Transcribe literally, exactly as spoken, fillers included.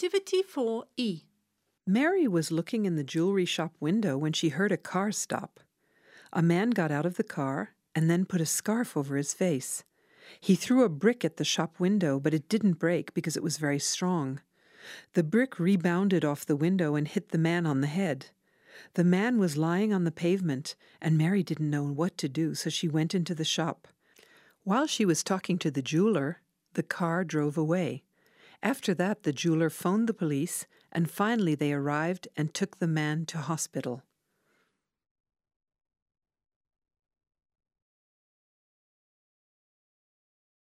Activity four E. Mary was looking in the jewelry shop window when she heard a car stop. A man got out of the car and then put a scarf over his face. He threw a brick at the shop window, but it didn't break because it was very strong. The brick rebounded off the window and hit the man on the head. The man was lying on the pavement, and Mary didn't know what to do, so she went into the shop. While she was talking to the jeweler, the car drove away. After that, the jeweler phoned the police, and finally they arrived and took the man to hospital.